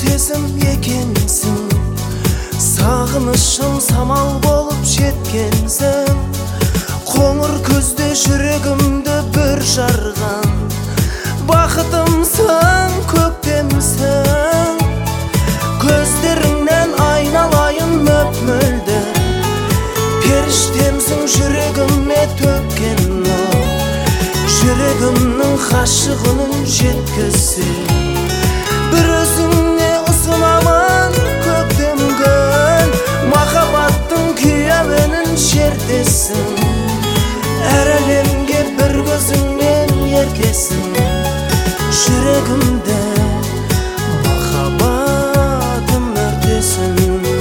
сезім екенсің, сағынышым самал болып жеткенсің. Қоңыр көзде жүрегімді бір жарған, бақытымсың, көктемсің. Көздеріңнен айналайын мөп-мөлдір, періштемсің жүрегіме төккен нұр. Жүрегімнің ғашығының жеткізсең, бір өзіңе ұсынамын көктем күн. Махаббаттың күйеуінің шертесің, әр әлемге бір көзіңмен ертесің. Жүрегімді махаббатым өртесің.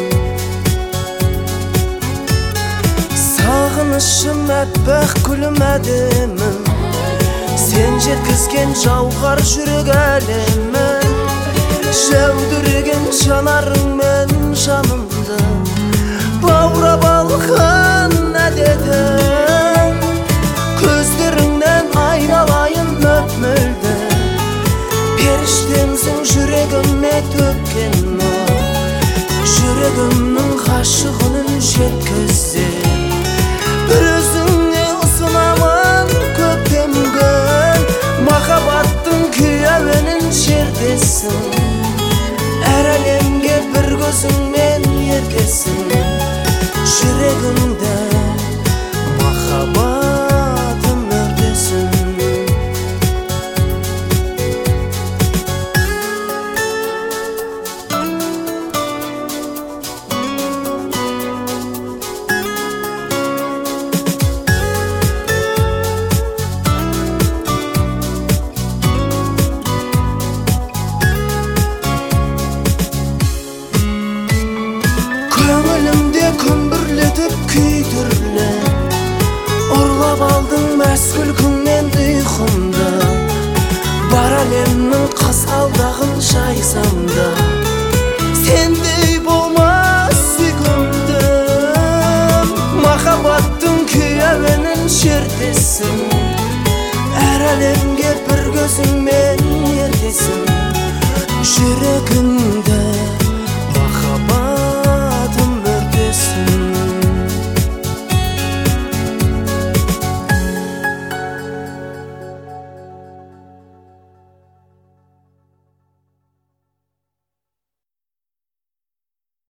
Сағынышым әппақ гүлім әдемім, сен жеткізген жауһар жүрек әлемін. Жәудіреген жанарыңмен жанымды баурап алған әдетім. Көздеріңнен айналайын мөп-мөлдір, періштемсің жүрегіме төккен нұр. Жүрегімнің ғашығының жеткізсең, бір өзіңе ұсынамын көктем күн. Махаббаттың күйеуінің шертесің, әр әлемге бір көзіңмен ертесің. Жүрегімді махаббатым өртесің. Көңілімде күмбірлетіп күйдірле, ұрлап алдың мәскүл күннен ұйқымды. Бар әлемнің қызғалдағын жайсам да, сендей болмас сүйкімдім. Махаббаттың күйеуінің шертесің, әр әлемге бір көзіңмен ертесің. Жүрегімді